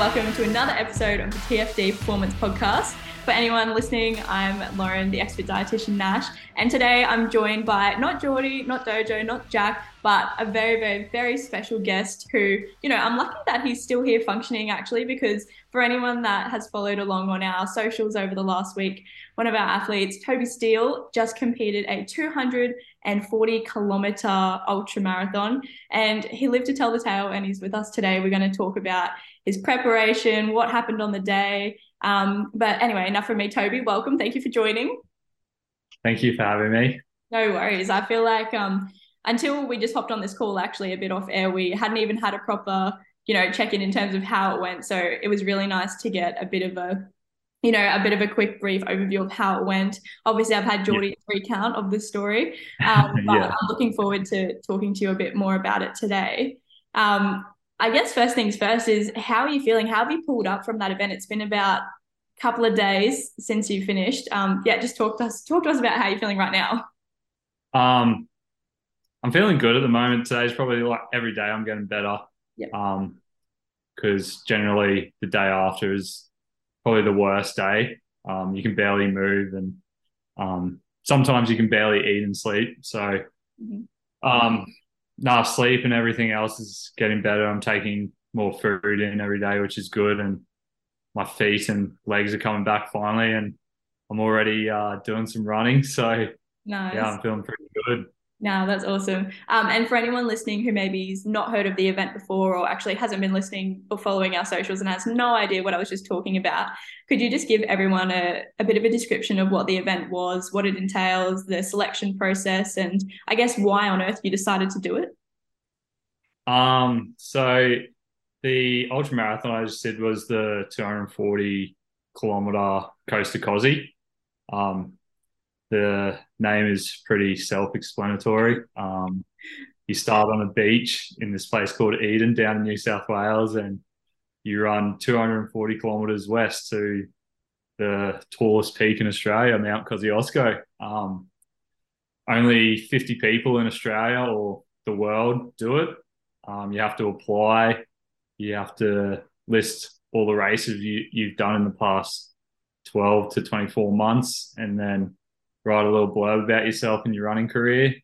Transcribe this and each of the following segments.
welcome to another episode of the TFD Performance Podcast. For anyone listening, I'm Lauren, the expert dietitian Nash, and today I'm joined by not Geordie, not Dojo, not Jack, but a very, very, very special guest who, I'm lucky that he's still here functioning actually, because for anyone that has followed along on our socials over the last week, one of our athletes, Toby Steele, just competed a 240-kilometer ultra marathon, and he lived to tell the tale, and he's with us today. We're going to talk about his preparation, what happened on the day. But anyway, enough from me. Toby, welcome. Thank you for joining. Thank you for having me. No worries. I feel like until we just hopped on this call actually a bit off air, we hadn't even had a proper, check-in in terms of how it went. So it was really nice to get a bit of a quick brief overview of how it went. Obviously, I've had Geordie's recount of the story, but I'm looking forward to talking to you a bit more about it today. I guess first things first is, how are you feeling? How have you pulled up from that event? It's been about a couple of days since you finished. Just talk to us about how you're feeling right now. I'm feeling good at the moment. Today's probably like every day I'm getting better. Because generally the day after is probably the worst day. You can barely move, and sometimes you can barely eat and sleep. So sleep and everything else is getting better. I'm taking more food in every day, which is good, and my feet and legs are coming back finally, and I'm already doing some running. So nice. Yeah, I'm feeling pretty good. No, that's awesome. And for anyone listening who maybe's not heard of the event before, or actually hasn't been listening or following our socials and has no idea what I was just talking about, could you just give everyone a bit of a description of what the event was, what it entails, the selection process, and I guess why on earth you decided to do it? So the ultra marathon I just did was the 240-kilometer Coast to Cozzy. The name is pretty self-explanatory. You start on a beach in this place called Eden down in New South Wales, and you run 240 kilometres west to the tallest peak in Australia, Mount Kosciuszko. Only 50 people in Australia or the world do it. You have to apply. You have to list all the races you've done in the past 12 to 24 months, and then write a little blurb about yourself and your running career.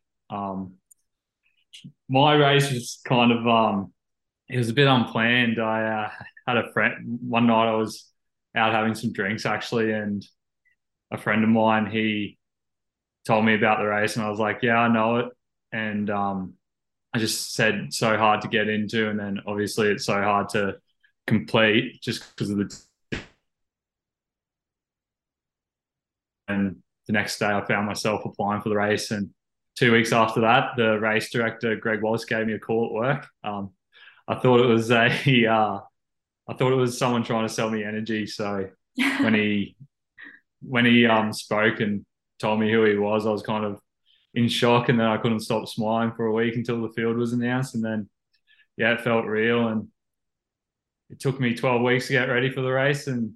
My race was kind of, it was a bit unplanned. I had a friend, one night I was out having some drinks actually, and a friend of mine, he told me about the race, and I was like, yeah, I know it. And I just said so hard to get into, and then obviously it's so hard to complete just because of and the next day I found myself applying for the race, and 2 weeks after that, the race director, Greg Wallace, gave me a call at work. I thought it was someone trying to sell me energy. So when he spoke and told me who he was, I was kind of in shock, and then I couldn't stop smiling for a week until the field was announced. And then, it felt real, and it took me 12 weeks to get ready for the race. And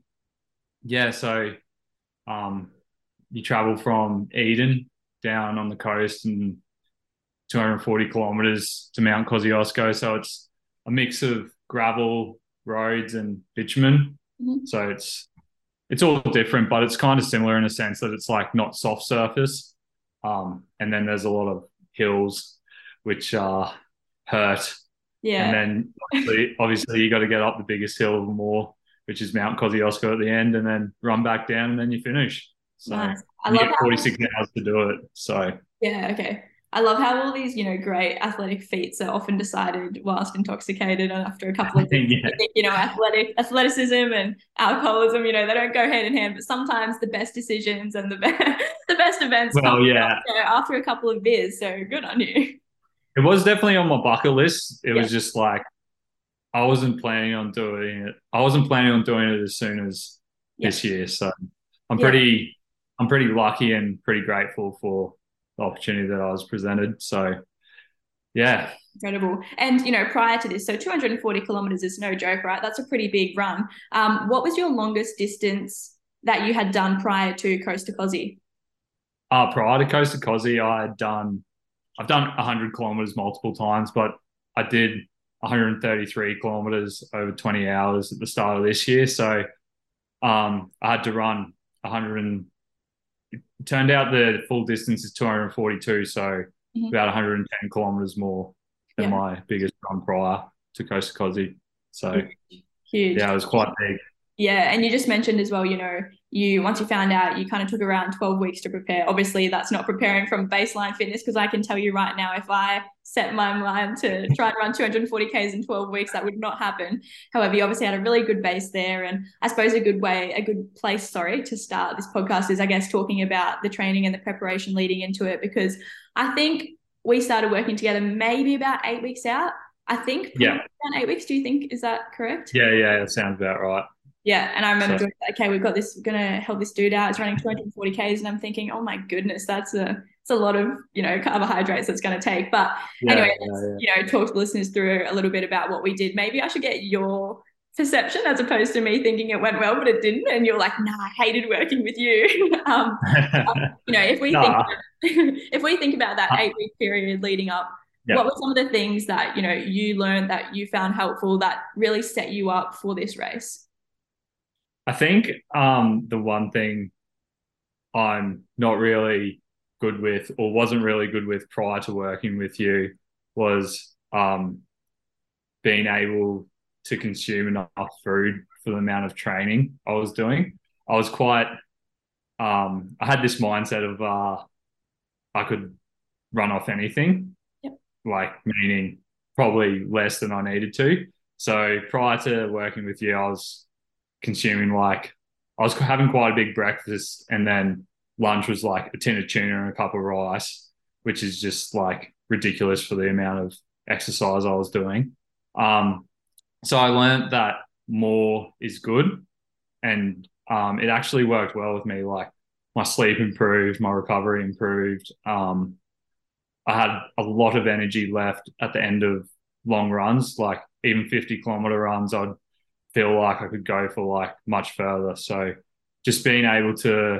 you travel from Eden down on the coast and 240 kilometres to Mount Kosciuszko. So it's a mix of gravel, roads and bitumen. So it's all different, but it's kind of similar in a sense that it's like not soft surface. And then there's a lot of hills which hurt. Yeah. And then obviously you got to get up the biggest hill of them all, which is Mount Kosciuszko at the end, and then run back down, and then you finish. So nice. You get 46 hours to do it. So yeah, okay. I love how all these, great athletic feats are often decided whilst intoxicated, and after a couple of days, athleticism and alcoholism, they don't go hand in hand. But sometimes the best decisions and the best events come after a couple of beers. So good on you. It was definitely on my bucket list. It was just like I wasn't planning on doing it. I wasn't planning on doing it as soon as this year. So I'm pretty lucky and pretty grateful for the opportunity that I was presented. So, yeah. Incredible. And, prior to this, so 240 kilometers is no joke, right? That's a pretty big run. What was your longest distance that you had done prior to Coast to Cozzy? Prior to Coast to Cozzy, I've done 100 kilometers multiple times, but I did 133 kilometers over 20 hours at the start of this year. So I had to run 100 and it turned out the full distance is 242, so about 110 kilometers more than my biggest run prior to Coast to Cozzy. So huge. Yeah, it was quite big. Yeah, and you just mentioned as well, you once you found out, you kind of took around 12 weeks to prepare. Obviously, that's not preparing from baseline fitness, because I can tell you right now, if I set my mind to try and run 240 Ks in 12 weeks, that would not happen. However, you obviously had a really good base there. And I suppose a good place, to start this podcast is, I guess, talking about the training and the preparation leading into it, because I think we started working together maybe about 8 weeks out. I think around 8 weeks. Do you think, is that correct? Yeah, that sounds about right. Yeah, and I remember doing, okay, we've got this, going to help this dude out. It's running 240 Ks, and I'm thinking, oh my goodness, it's a lot of, carbohydrates that's going to take. But anyway, talk to listeners through a little bit about what we did. Maybe I should get your perception as opposed to me thinking it went well, but it didn't. And you're like, nah, I hated working with you. If we think about that 8-week period leading up, what were some of the things that, you learned that you found helpful that really set you up for this race? I think the one thing I'm not really good with, or wasn't really good with prior to working with you, was being able to consume enough food for the amount of training I was doing. I was quite, I had this mindset of I could run off anything, meaning probably less than I needed to. So prior to working with you, I was consuming I was having quite a big breakfast, and then lunch was like a tin of tuna and a cup of rice, which is just ridiculous for the amount of exercise I was doing. So I learned that more is good, and it actually worked well with me. My sleep improved, my recovery improved. I had a lot of energy left at the end of long runs, even 50-kilometer runs. I'd feel like I could go for much further. So just being able to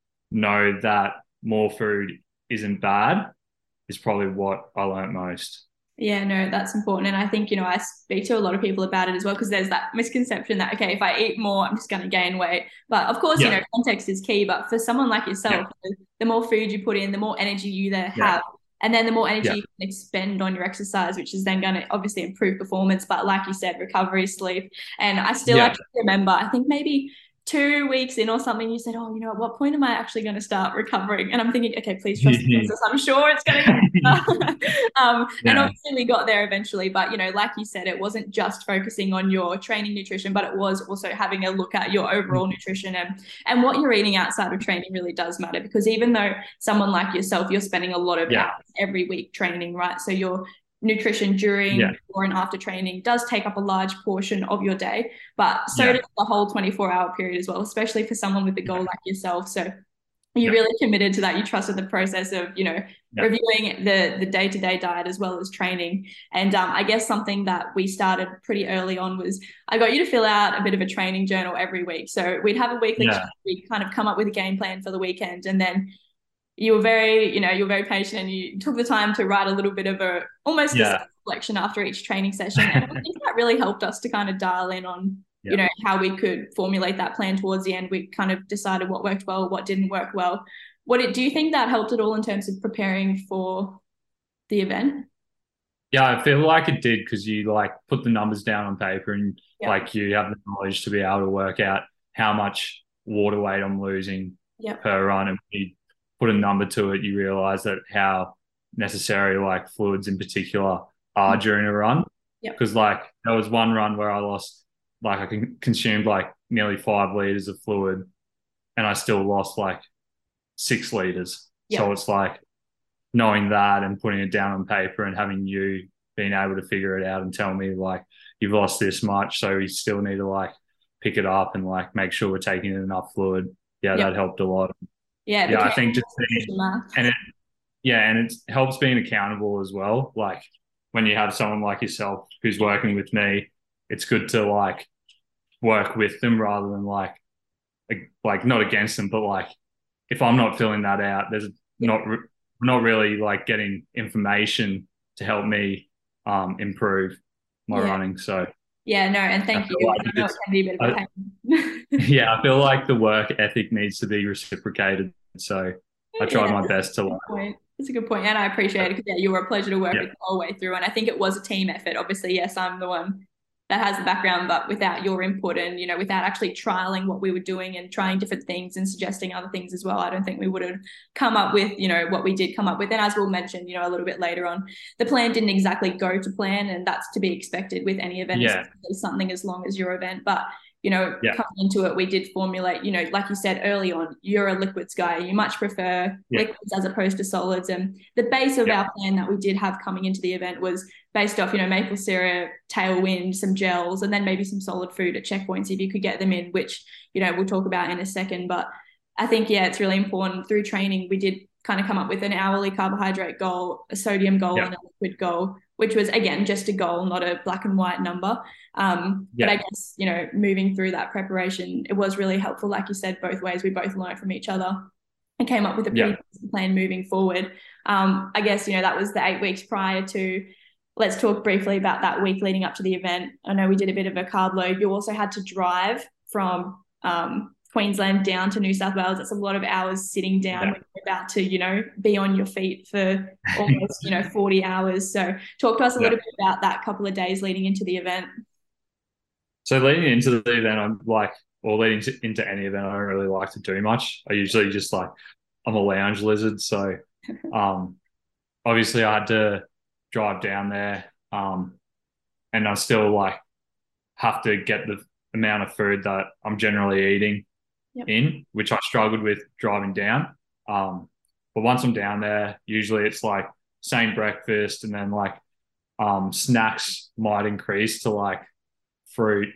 know that more food isn't bad is probably what I learned most. Yeah, no, that's important. And I think, I speak to a lot of people about it as well, because there's that misconception that, okay, if I eat more, I'm just going to gain weight. But of course, context is key. But for someone like yourself, the more food you put in, the more energy you there have. And then the more energy you can expend on your exercise, which is then going to obviously improve performance. But like you said, recovery, sleep. And I still actually remember, I think maybe 2 weeks in or something, you said, oh, at what point am I actually going to start recovering? And I'm thinking, okay, please trust the process. I'm sure it's going to get better. And obviously we got there eventually. But, like you said, it wasn't just focusing on your training nutrition, but it was also having a look at your overall nutrition. And what you're eating outside of training really does matter, because even though someone like yourself, you're spending a lot of hours every week training, right? So you're nutrition during or and after training does take up a large portion of your day, but so does the whole 24-hour period as well, especially for someone with a goal like yourself. So you really committed to that. You trusted the process of, reviewing the day-to-day diet as well as training. And I guess something that we started pretty early on was I got you to fill out a bit of a training journal every week. So we'd have a weekly chat, we'd kind of come up with a game plan for the weekend, and then you were very patient, and you took the time to write a little bit of a reflection after each training session. And I think that really helped us to kind of dial in on, how we could formulate that plan towards the end. We kind of decided what worked well, what didn't work well. Do you think that helped at all in terms of preparing for the event? Yeah, I feel like it did, because you put the numbers down on paper, and you have the knowledge to be able to work out how much water weight I'm losing per run. And you put a number to it, you realize that how necessary fluids in particular are during a run. Because there was one run where I lost, I consumed nearly 5 liters of fluid, and I still lost 6 liters. So it's knowing that and putting it down on paper, and having you being able to figure it out and tell me you've lost this much, so we still need to pick it up and make sure we're taking in enough fluid. That helped a lot. I think just and it helps being accountable as well. When you have someone like yourself who's working with me, it's good to work with them rather than not against them, but if I'm not filling that out, there's not really getting information to help me improve. my Yeah. running. So Yeah, no, and I thank you, feel because like I know it can be a bit of a pain. yeah, I feel like the work ethic needs to be reciprocated. So I Yeah, try my that's best to a good point. That's a good point, and I appreciate it because yeah, you were a pleasure to work yeah, with the whole way through. And I think it was a team effort. Obviously, yes, I'm the one that has the background, but without your input and without actually trialing what we were doing and trying different things and suggesting other things as well, I don't think we would have come up with what we did come up with. And as we'll mention, a little bit later on, the plan didn't exactly go to plan, and that's to be expected with any event, yeah, especially something as long as your event. But yeah, coming into it, we did formulate, like you said early on, you're a liquids guy. You much prefer yeah, liquids as opposed to solids. And the base of yeah, our plan that we did have coming into the event was based off, maple syrup, tailwind, some gels, and then maybe some solid food at checkpoints if you could get them in, which, we'll talk about in a second. But I think, yeah, it's really important through training. We did kind of come up with an hourly carbohydrate goal, a sodium goal, yeah, and a liquid goal, which was, again, just a goal, not a black and white number. But yeah, I guess, moving through that preparation, it was really helpful. Like you said, both ways, we both learned from each other and came up with a pretty yeah. decent plan moving forward. I guess, that was the 8 weeks prior to. Let's talk briefly about that week leading up to the event. I know we did a bit of a carb load. You also had to drive from Queensland down to New South Wales. It's a lot of hours sitting down Yeah. when you're about to, be on your feet for almost, 40 hours. So talk to us a Yeah. little bit about that couple of days leading into the event. So leading into the event, I'm like, or into any event, I don't really like to do much. I usually just like, I'm a lounge lizard. So um, obviously I had to drive down there and I still like have to get the amount of food that I'm generally eating Yep. in, which I struggled with driving down. But once I'm down there, usually it's like same breakfast and then like snacks might increase to like fruit,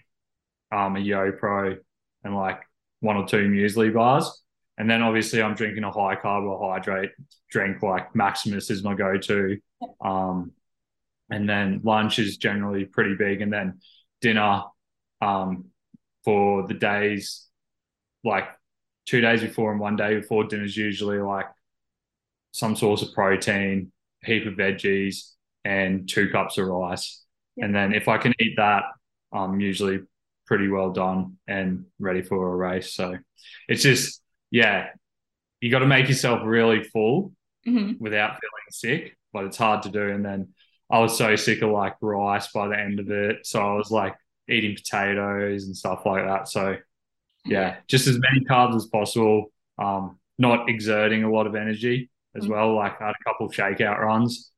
a YoPro, and like 1 or 2 muesli bars. And then obviously I'm drinking a high carbohydrate drink like Maximus is my go-to. Um, and then lunch is generally pretty big. And then dinner um, for the days, like 2 days before and one day before, dinner's usually like some source of protein, heap of veggies, and 2 cups of rice. Yep. And then if I can eat that, I'm usually pretty well done and ready for a race. So it's just, yeah, you got to make yourself really full without feeling sick, but it's hard to do. And then I was so sick of like rice by the end of it. So I was like eating potatoes and stuff like that. So yeah, just as many carbs as possible, not exerting a lot of energy as well. Like I had a couple of shakeout runs.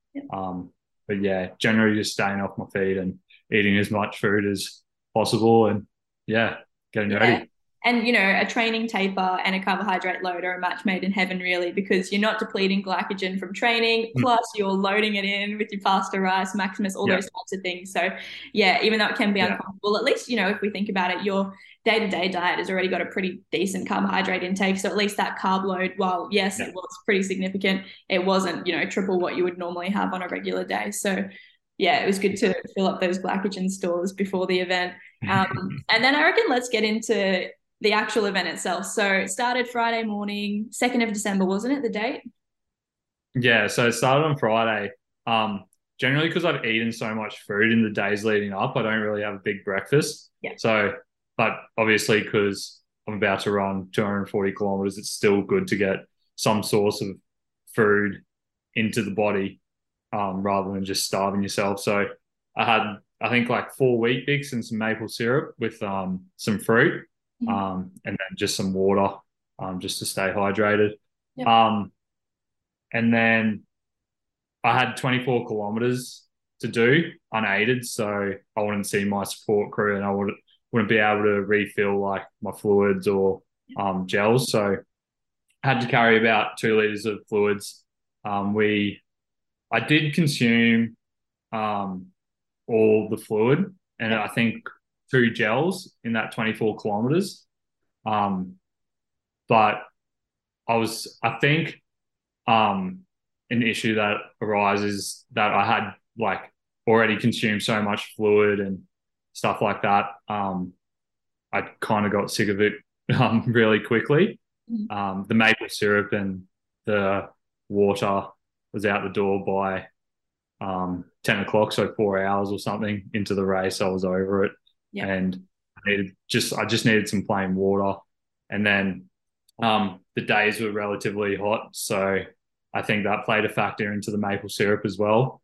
But yeah, generally just staying off my feet and eating as much food as possible and yeah, getting ready. And, a training taper and a carbohydrate load are a match made in heaven, really, because you're not depleting glycogen from training, plus you're loading it in with your pasta, rice, Maximus, all those types of things. So, yeah, even though it can be uncomfortable, at least, if we think about it, your day-to-day diet has already got a pretty decent carbohydrate intake. So at least that carb load, while, yes, it was pretty significant, it wasn't, triple what you would normally have on a regular day. So, yeah, it was good to fill up those glycogen stores before the event. And then I reckon let's get into the actual event itself. So it started Friday morning, 2nd of December, wasn't it, the date? Yeah, so it started on Friday. Generally because I've eaten so much food in the days leading up, I don't really have a big breakfast. Yeah. So, but obviously because I'm about to run 240 kilometers, it's still good to get some source of food into the body rather than just starving yourself. So I had, I think, like 4 Weet-Bix and some maple syrup with some fruit. And then just some water, just to stay hydrated. Yep. And then I had 24 kilometers to do unaided, so I wouldn't see my support crew, and I wouldn't be able to refill like my fluids or gels. So I had to carry about 2 liters of fluids. I did consume all the fluid, and I think 2 gels in that 24 kilometers. But I think an issue that arises that I had like already consumed so much fluid and stuff like that. I kind of got sick of it really quickly. The maple syrup and the water was out the door by 10 o'clock, so 4 hours or something into the race. I was over it, Yeah. and I just needed some plain water. And then the days were relatively hot, so I think that played a factor into the maple syrup as well.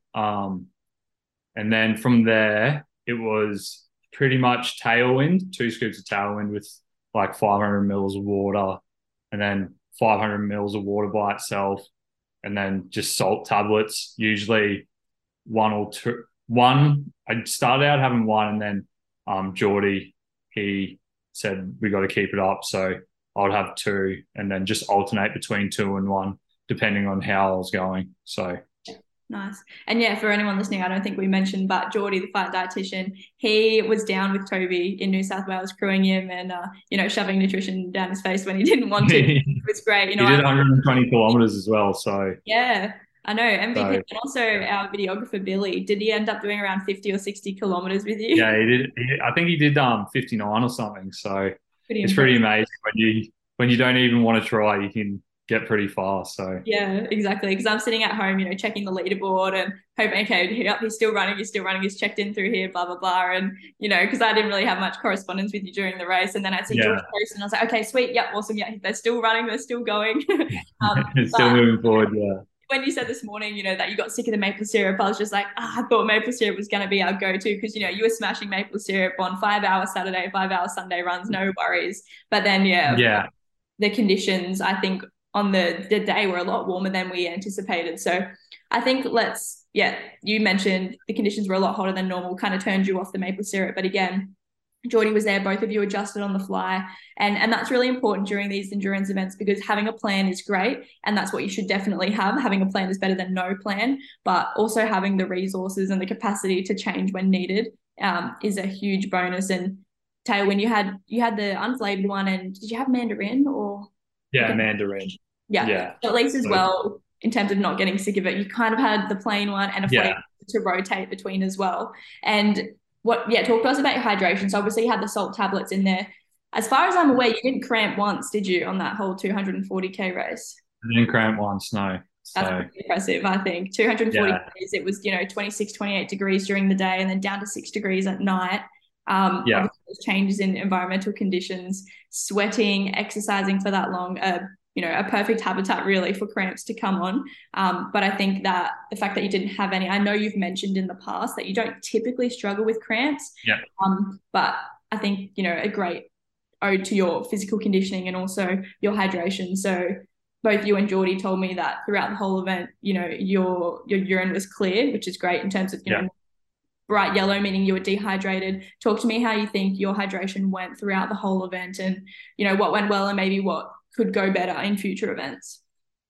And then from there, it was pretty much tailwind, 2 scoops of tailwind with like 500 mils of water, and then 500 mils of water by itself, and then just salt tablets, usually one or two. One, I started out having one, and then Geordie, he said we got to keep it up, so I'd have two, and then just alternate between two and one, depending on how I was going. So Nice. And yeah, for anyone listening, I don't think we mentioned, but Geordie, the fight dietitian, he was down with Toby in New South Wales, crewing him and, shoving nutrition down his face when he didn't want to. It he was great. did 120 kilometers as well. Yeah, I know. MVP So and also our videographer, Billy, did he end up doing around 50 or 60 kilometers with you? yeah, he did. I think he did 59 or something. So Pretty it's pretty impressive. amazing when you don't even want to try, you can get pretty fast. So Yeah, exactly. Because I'm sitting at home, checking the leaderboard and hoping, okay, he's still running, he's checked in through here, blah, blah, blah. And, because I didn't really have much correspondence with you during the race. And then I'd see George yeah, post and I was like, okay, sweet. Yep, awesome. Yeah, they're still running, they're still going. it's still But moving forward. Yeah, when you said this morning, that you got sick of the maple syrup, I was just like, I thought maple syrup was going to be our go-to because, you were smashing maple syrup on 5 hour Saturday, 5 hour Sunday runs, no worries. But then, yeah, yeah, the conditions, I think, on the day were a lot warmer than we anticipated. So I think you mentioned the conditions were a lot hotter than normal, kind of turned you off the maple syrup. But again, Geordie was there, both of you adjusted on the fly. And that's really important during these endurance events because having a plan is great. And that's what you should definitely have. Having a plan is better than no plan, but also having the resources and the capacity to change when needed is a huge bonus. And Taylor, when you had the unflavored one, and did you have mandarin or yeah, Mandarin. yeah, Yeah, at least as so, well in terms of not getting sick of it. You kind of had the plain one and a flavor yeah. to rotate between as well. And talk to us about your hydration. So obviously you had the salt tablets in there. As far as I'm aware, you didn't cramp once, did you, on that whole 240K race? I didn't cramp once, no. That's So pretty impressive, I think. 240 yeah, Ks, it was, 26, 28 degrees during the day and then down to 6 degrees at night. yeah, Obviously, those changes in environmental conditions, sweating, exercising for that long, a perfect habitat really for cramps to come on. But I think that the fact that you didn't have any, I know you've mentioned in the past that you don't typically struggle with cramps, yeah. but I think, a great ode to your physical conditioning and also your hydration. So both you and Geordie told me that throughout the whole event, your urine was clear, which is great in terms of, Yeah. bright yellow, meaning you were dehydrated. Talk to me how you think your hydration went throughout the whole event and, what went well and maybe what could go better in future events.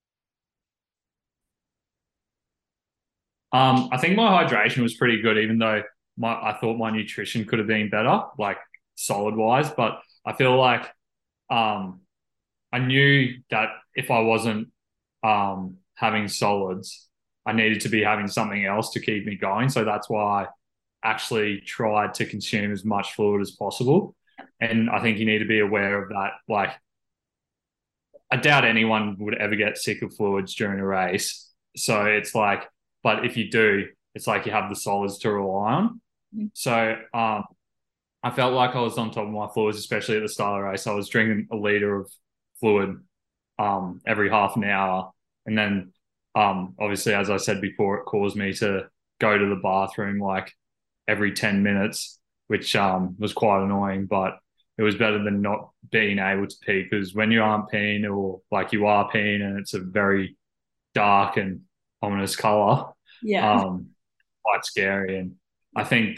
I think my hydration was pretty good, even though I thought my nutrition could have been better, like solid wise. But I feel like um, I knew that if I wasn't having solids, I needed to be having something else to keep me going. So that's why I actually tried to consume as much fluid as possible. And I think you need to be aware of that. Like, I doubt anyone would ever get sick of fluids during a race. So it's like, but if you do, it's like you have the solids to rely on. So I felt like I was on top of my fluids, especially at the start of the race. I was drinking a liter of fluid every half an hour. And then obviously, as I said before, it caused me to go to the bathroom like every 10 minutes, which was quite annoying, but it was better than not being able to pee because when you aren't peeing or like you are peeing and it's a very dark and ominous color, Yeah. um, quite scary. And I think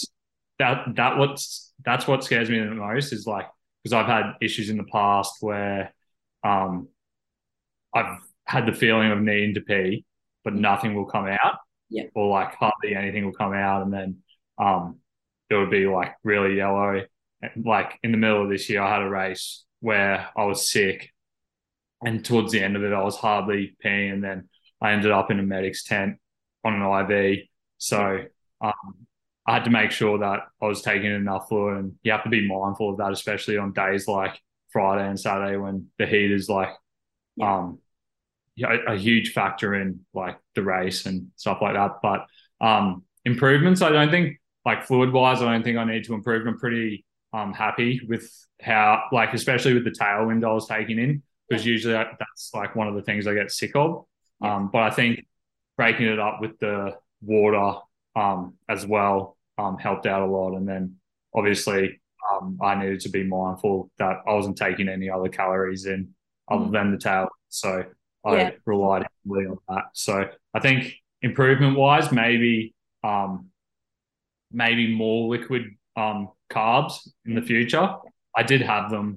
that's what scares me the most is like because I've had issues in the past where um, I've had the feeling of needing to pee, but nothing will come out, Yeah. or like hardly anything will come out, and then um, it would be like really yellow. Like in the middle of this year, I had a race where I was sick, and towards the end of it, I was hardly peeing, and then I ended up in a medic's tent on an IV. So um, I had to make sure that I was taking enough fluid, and you have to be mindful of that, especially on days like Friday and Saturday when the heat is like Yeah. um, a huge factor in like the race and stuff like that. But Improvements, I don't think, like fluid wise, I don't think I need to improve. I'm pretty happy with how, like, especially with the tailwind I was taking in, Yeah. because usually that's like one of the things I get sick of. Yeah. But I think breaking it up with the water as well helped out a lot. And then obviously I needed to be mindful that I wasn't taking any other calories in other Mhm. than the tail. So Yeah. I relied heavily on that. So I think improvement wise, um, maybe more liquid carbs in the future. I did have them.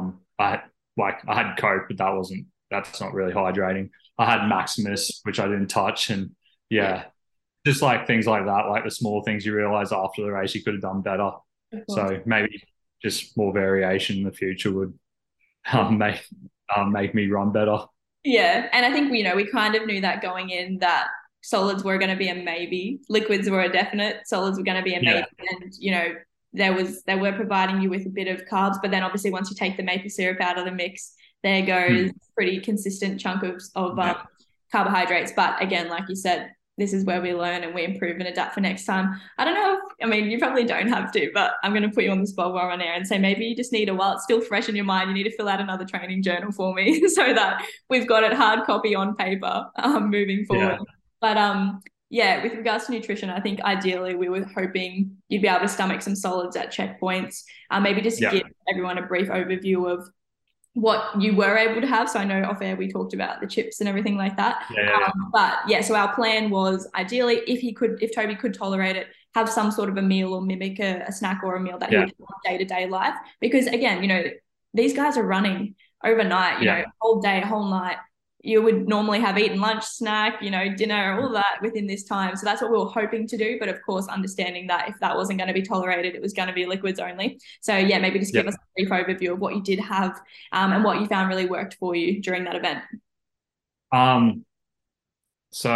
I had Coke, but that's not really hydrating. I had Maximus, which I didn't touch, and Yeah. yeah, just like things like that, like the small things you realize after the race you could have done better. Of course. So maybe just more variation in the future would Yeah. make me run better. Yeah, and I think we kind of knew that going in that solids were going to be a maybe, liquids were a definite, solids were going to be a Yeah, maybe, and they were providing you with a bit of carbs, but then obviously once you take the maple syrup out of the mix, there goes mm, pretty consistent chunk of yeah, carbohydrates. But again, like you said, this is where we learn and we improve and adapt for next time. I don't know if, I mean, you probably don't have to, but I'm going to put you on the spot while we're on air and say maybe you just need while it's still fresh in your mind, you need to fill out another training journal for me so that we've got it hard copy on paper moving forward. yeah, But yeah, with regards to nutrition, I think ideally we were hoping you'd be able to stomach some solids at checkpoints. Maybe just yeah, give everyone a brief overview of what you were able to have. So I know off air we talked about the chips and everything like that. yeah, But yeah, so our plan was ideally if Toby could tolerate it, have some sort of a meal or mimic a snack or a meal that he yeah, would have day to day life. Because again, these guys are running overnight, yeah, whole day, whole night. You would normally have eaten lunch, snack, dinner, all that within this time. So that's what we were hoping to do. But of course, understanding that if that wasn't going to be tolerated, it was going to be liquids only. So yeah, maybe just yeah. give us a brief overview of what you did have and what you found really worked for you during that event. Um, so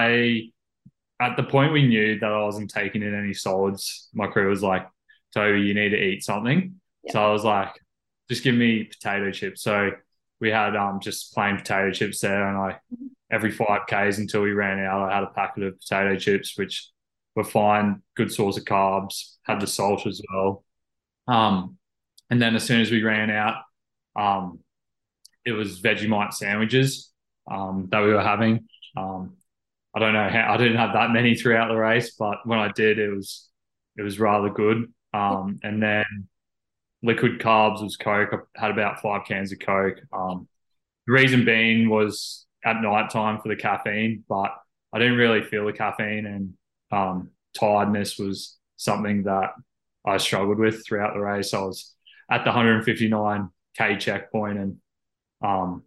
at the point we knew that I wasn't taking in any solids, my crew was like, Toby, you need to eat something. Yeah. So I was like, just give me potato chips. So we had just plain potato chips there, and every 5Ks until we ran out, I had a packet of potato chips, which were fine, good source of carbs, had the salt as well. Um, and then as soon as we ran out, um, it was Vegemite sandwiches that we were having. Um, I don't know how I didn't have that many throughout the race, but when I did, it was rather good. And then liquid carbs was Coke. I had about 5 cans of Coke. The reason being was at night time for the caffeine, but I didn't really feel the caffeine, and tiredness was something that I struggled with throughout the race. I was at the 159K checkpoint, and um,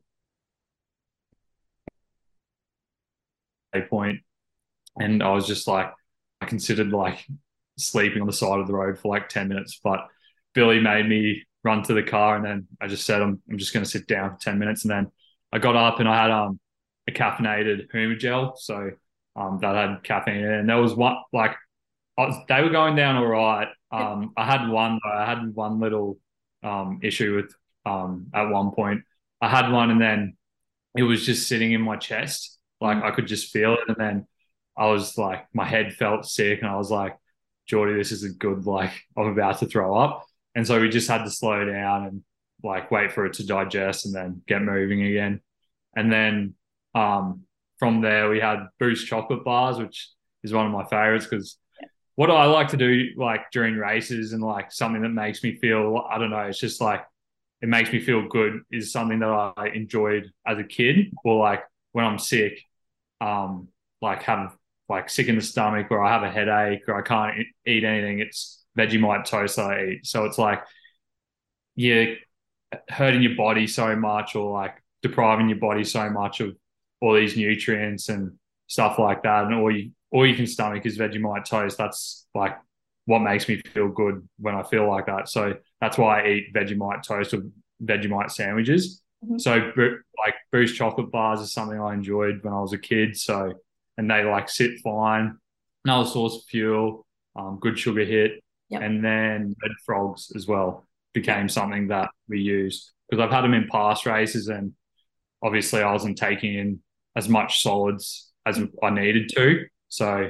a point, and I was just like, I considered like sleeping on the side of the road for like 10 minutes, but Billy made me run to the car, and then I just said, I'm just going to sit down for 10 minutes. And then I got up and I had a caffeinated Humagel. So that had caffeine in it. And there was one, like, they were going down all right. I had one little issue with at one point. I had one, and then it was just sitting in my chest. Like I could just feel it. And then I was like, my head felt sick, and I was like, Geordie, this isn't good. Like I'm about to throw up. And so we just had to slow down and like wait for it to digest and then get moving again. And then from there we had Boost chocolate bars, which is one of my favorites, because what I like to do like during races and like something that makes me feel, I don't know, it's just like it makes me feel good, is something that I enjoyed as a kid, or like when I'm sick, like have like sick in the stomach, or I have a headache, or I can't eat anything. It's Vegemite toast that I eat. So it's like you're hurting your body so much, or like depriving your body so much of all these nutrients and stuff like that, and all you can stomach is Vegemite toast. That's like what makes me feel good when I feel like that. So that's why I eat Vegemite toast or Vegemite sandwiches. Mm-hmm. So like Boost chocolate bars is something I enjoyed when I was a kid. So, and they like sit fine. Another source of fuel, good sugar hit. Yep. And then Red Frogs as well became Yep. something that we used, because I've had them in past races, and obviously I wasn't taking in as much solids as I needed to. So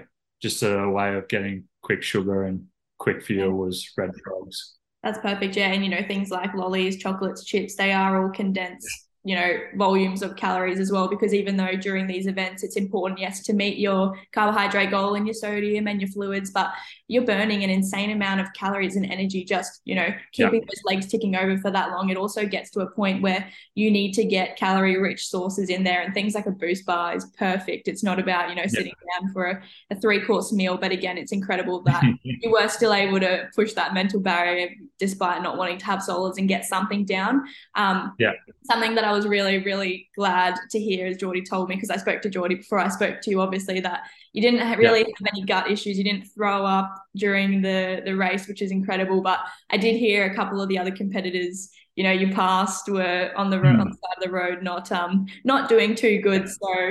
just a way of getting quick sugar and quick fuel was Red Frogs. That's perfect. Yeah. And, things like lollies, chocolates, chips, they are all condensed, volumes of calories as well. Because even though during these events, it's important, yes, to meet your carbohydrate goal and your sodium and your fluids, but you're burning an insane amount of calories and energy just, keeping those legs ticking over for that long. It also gets to a point where you need to get calorie rich sources in there, and things like a boost bar is perfect. It's not about, sitting down for a 3-course meal, but again, it's incredible that you were still able to push that mental barrier despite not wanting to have solids and get something down. Something that I was really, really glad to hear is Geordie told me, because I spoke to Geordie before I spoke to you, obviously, that you didn't really have any gut issues. You didn't throw up during the race, which is incredible. But I did hear a couple of the other competitors, you passed, were on the road, on the side of the road, not doing too good. So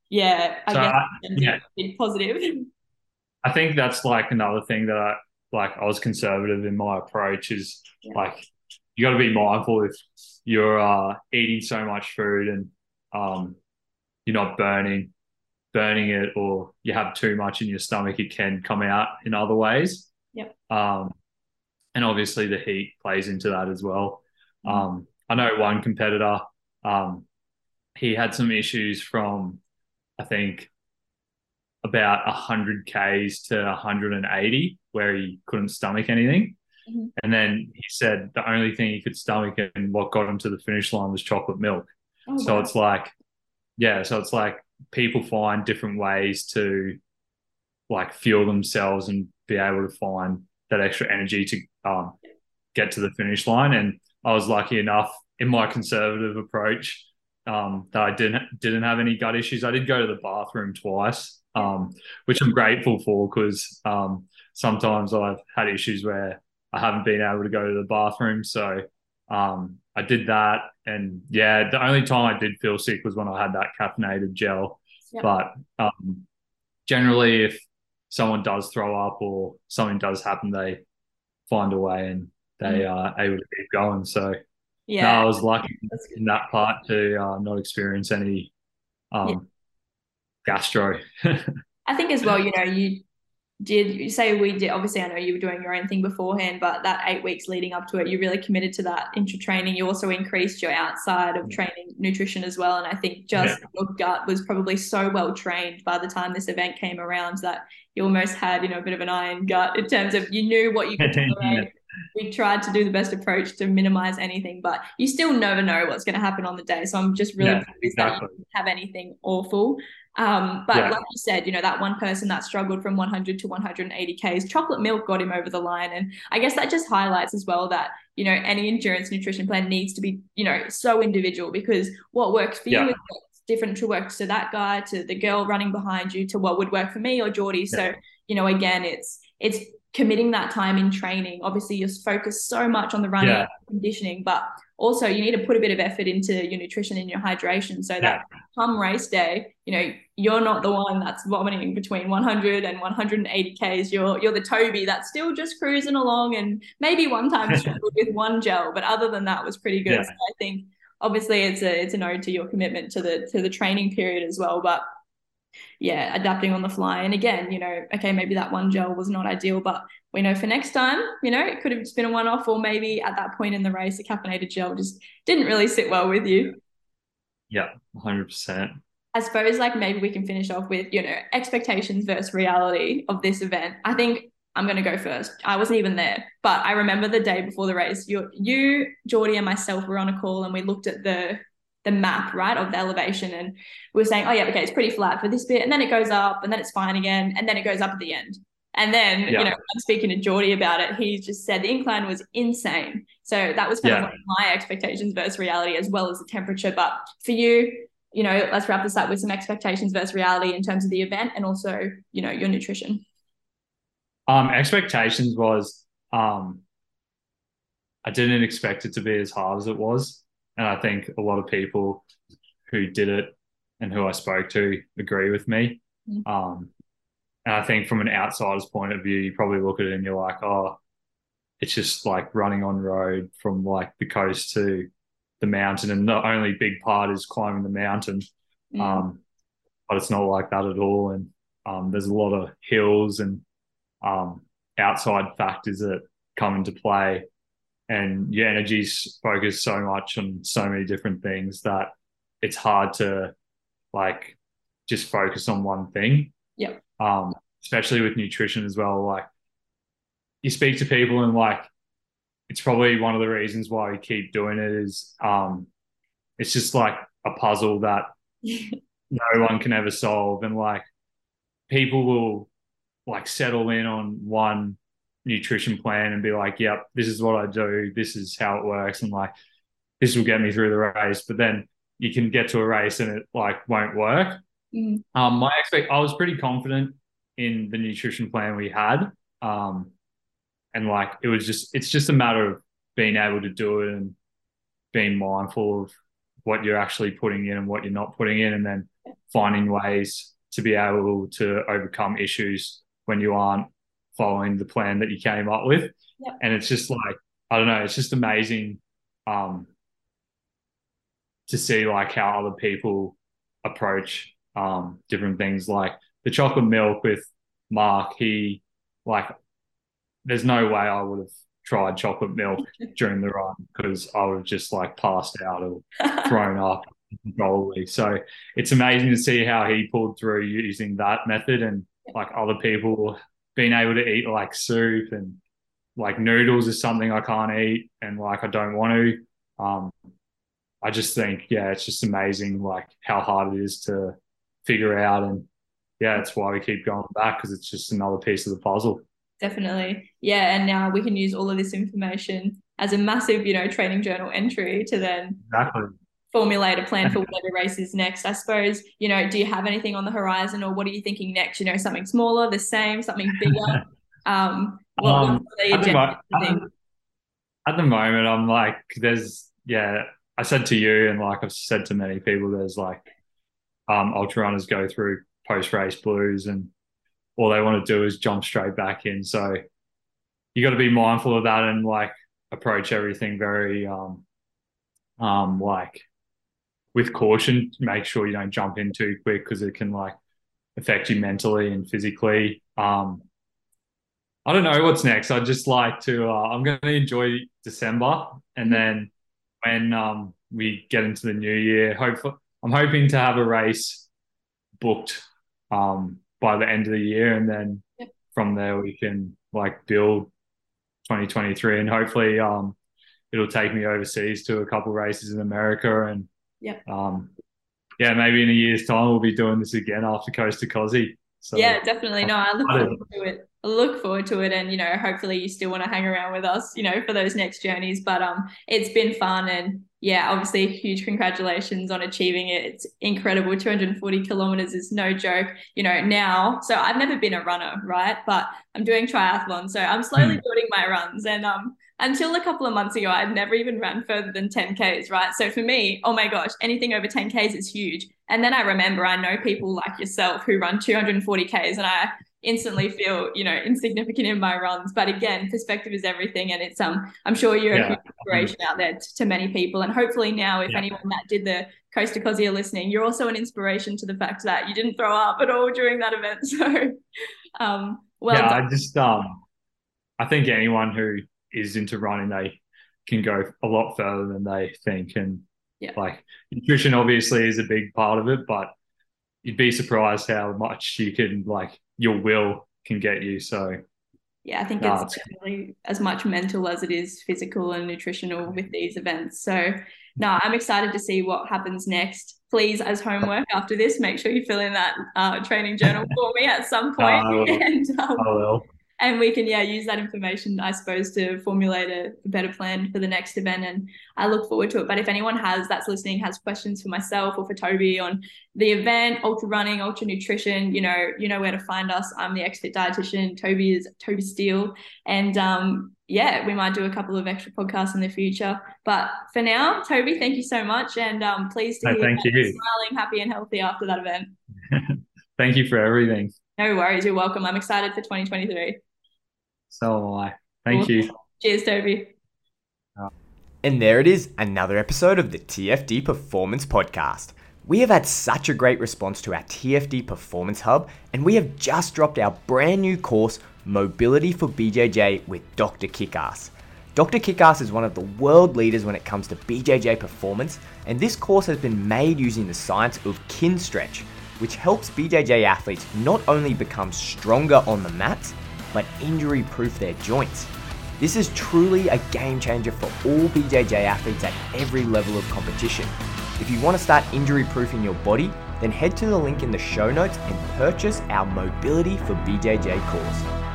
I guess positive. I think that's like another thing that I was conservative in my approach is like, you got to be mindful if you're eating so much food and you're not burning it, or you have too much in your stomach, it can come out in other ways. And obviously the heat plays into that as well. I know one competitor, he had some issues from, I think, about 100 Ks to 180 where he couldn't stomach anything. And then he said the only thing he could stomach and what got him to the finish line was chocolate milk. So it's like, people find different ways to like fuel themselves and be able to find that extra energy to get to the finish line. And I was lucky enough in my conservative approach that I didn't have any gut issues. I did go to the bathroom twice, which I'm grateful for, because sometimes I've had issues where I haven't been able to go to the bathroom. So I did that. And the only time I did feel sick was when I had that caffeinated gel. But generally, if someone does throw up or something does happen, they find a way and they are able to keep going. So I was lucky in that part to not experience any gastro. I think as well, you say we did, obviously I know you were doing your own thing beforehand, but that 8 weeks leading up to it, you really committed to that intra-training. You also increased your outside of training nutrition as well. And I think just your gut was probably so well trained by the time this event came around that you almost had, a bit of an iron gut in terms of you knew what you could tolerate. We tried to do the best approach to minimize anything, but you still never know what's going to happen on the day. So I'm just really pleased that you didn't have anything awful. But like you said, that one person that struggled from 100 to 180 Ks, chocolate milk got him over the line. And I guess that just highlights as well that, any endurance nutrition plan needs to be, so individual, because what works for you is different to work to that guy, to the girl running behind you, to what would work for me or Geordie. So, again, it's committing that time in training. Obviously, you're focused so much on the running and conditioning, but also you need to put a bit of effort into your nutrition and your hydration so that come race day, you're not the one that's vomiting between 100 and 180 Ks. You're the Toby that's still just cruising along and maybe one time struggled with one gel, but other than that was pretty good. So I think obviously it's an ode to your commitment to the training period as well, but adapting on the fly. And again, okay, maybe that one gel was not ideal, but we know for next time, it could have just been a one-off, or maybe at that point in the race, a caffeinated gel just didn't really sit well with you. 100%. I suppose like maybe we can finish off with, expectations versus reality of this event. I think I'm going to go first. I wasn't even there, but I remember the day before the race, you, Geordie and myself were on a call and we looked at the map, right, of the elevation, and we were saying, oh yeah, okay, it's pretty flat for this bit, and then it goes up, and then it's fine again, and then it goes up at the end. And then, I'm speaking to Geordie about it, he just said the incline was insane. So that was kind of like my expectations versus reality, as well as the temperature. But for you, let's wrap this up with some expectations versus reality in terms of the event and also, your nutrition. Expectations was, I didn't expect it to be as hard as it was. And I think a lot of people who did it and who I spoke to agree with me. And I think from an outsider's point of view, you probably look at it and you're like, oh, it's just like running on road from like the coast to the mountain. And the only big part is climbing the mountain. But it's not like that at all. And there's a lot of hills and outside factors that come into play, and your energy's focused so much on so many different things that it's hard to like just focus on one thing. Yep. Especially with nutrition as well. Like you speak to people and like it's probably one of the reasons why we keep doing it is it's just like a puzzle that no one can ever solve, and like people will like settle in on one nutrition plan and be like, yep, this is what I do, this is how it works, and like this will get me through the race. But then you can get to a race and it like won't work. I was pretty confident in the nutrition plan we had. And like it's just a matter of being able to do it and being mindful of what you're actually putting in and what you're not putting in, and then finding ways to be able to overcome issues when you aren't following the plan that you came up with. Yep. And it's just like, I don't know, it's just amazing to see like how other people approach different things. Like the chocolate milk with Mark, he like, there's no way I would have tried chocolate milk during the run because I would have just like passed out or thrown up uncontrollably. So it's amazing to see how he pulled through using that method, and like other people being able to eat like soup, and like noodles is something I can't eat and like I don't want to. I just think, yeah, it's just amazing like how hard it is to figure out, and yeah, that's why we keep going back, because it's just another piece of the puzzle. Definitely. Yeah. And now we can use all of this information as a massive, training journal entry to then Exactly. formulate a plan for whatever race is next. I suppose, do you have anything on the horizon, or what are you thinking next? Something smaller, the same, something bigger? What's the agenda? At the moment, I'm like, I said to you, and like I've said to many people, there's like ultra runners go through post-race blues, and all they want to do is jump straight back in. So you got to be mindful of that and like approach everything very like with caution. Make sure you don't jump in too quick, because it can like affect you mentally and physically. I don't know what's next. I'd just like to I'm going to enjoy December, and then when we get into the new year, I'm hoping to have a race booked by the end of the year, and then from there we can like build 2023, and hopefully it'll take me overseas to a couple races in America, and maybe in a year's time we'll be doing this again after Coast to Cozzy. So yeah, definitely. No, I look forward to it. I look forward to it, and hopefully you still want to hang around with us, for those next journeys. But it's been fun, and yeah, obviously huge congratulations on achieving it. It's incredible. 240 kilometers is no joke. Now, so I've never been a runner, right? But I'm doing triathlon, so I'm slowly building my runs, and until a couple of months ago, I'd never even ran further than 10Ks, right? So for me, oh my gosh, anything over 10Ks is huge. And then I know people like yourself who run 240Ks, and I instantly feel, insignificant in my runs. But again, perspective is everything. And it's, I'm sure you're a huge inspiration out there to many people. And hopefully now, if anyone that did the Coast to Cozzy are listening, you're also an inspiration to the fact that you didn't throw up at all during that event. So, I think anyone who is into running, they can go a lot further than they think. And like nutrition obviously is a big part of it, but you'd be surprised how much you can like your will can get you. So yeah, I think it's definitely as much mental as it is physical and nutritional with these events. So no, I'm excited to see what happens next. Please, as homework after this, make sure you fill in that training journal for me at some point. I will. And we can, use that information, I suppose, to formulate a better plan for the next event. And I look forward to it. But if anyone that's listening has questions for myself or for Toby on the event, ultra running, ultra nutrition, you know where to find us. I'm the Expert Dietitian. Toby is Toby Steele. And we might do a couple of extra podcasts in the future. But for now, Toby, thank you so much. And pleased to hear you smiling, happy and healthy after that event. Thank you for everything. No worries. You're welcome. I'm excited for 2023. So am I. Thank you. Cheers, Toby. And there it is, another episode of the TFD Performance Podcast. We have had such a great response to our TFD Performance Hub, and we have just dropped our brand new course, Mobility for BJJ with Dr. Kickass. Dr. Kickass is one of the world leaders when it comes to BJJ performance, and this course has been made using the science of Kinstretch, which helps BJJ athletes not only become stronger on the mats, but injury-proof their joints. This is truly a game changer for all BJJ athletes at every level of competition. If you want to start injury-proofing your body, then head to the link in the show notes and purchase our Mobility for BJJ course.